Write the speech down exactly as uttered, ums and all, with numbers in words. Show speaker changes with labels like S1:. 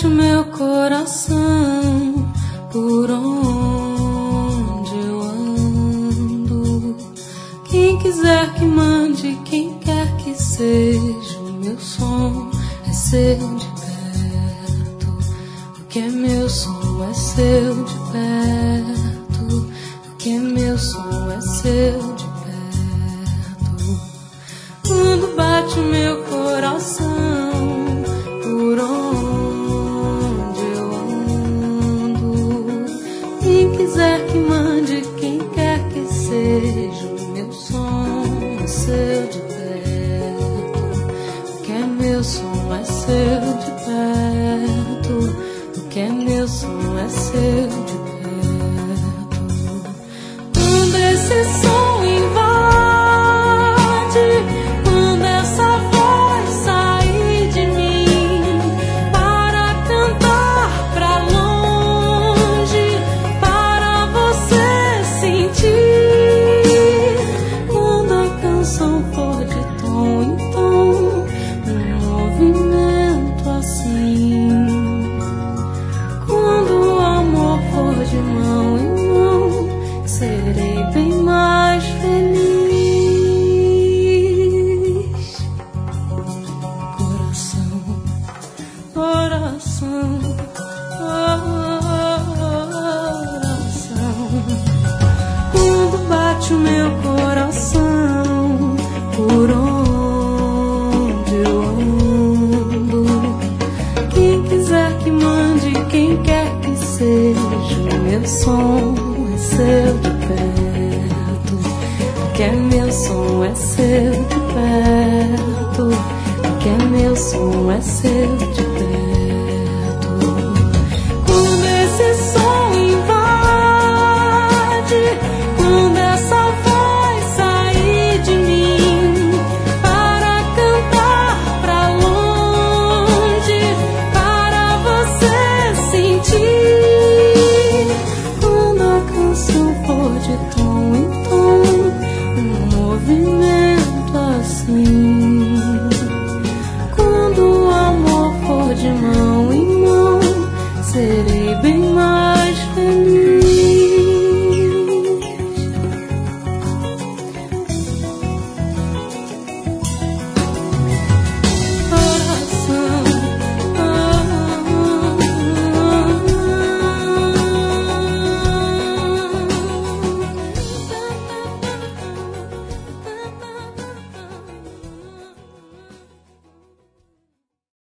S1: bate o meu coração por onde eu ando. Quem quiser que mande, quem quer que seja, o meu som é seu de perto. O que é meu som é seu de perto. O que é meu som é seu de perto. Quando bate o meu coração por onde eu ando, quem quiser que mande, quem quer que seja, o meu som é seu de perto. O que é meu som é seu de perto. O que é meu som é seu de perto. Quando esse som invade, serei bem mais feliz. Coração, coração, coração. Quando bate o meu coração por onde eu ando, quem quiser que mande, quem quer que seja, o meu som é seu de perto. O que é meu som é seu de perto. O que é meu som é seu de perto.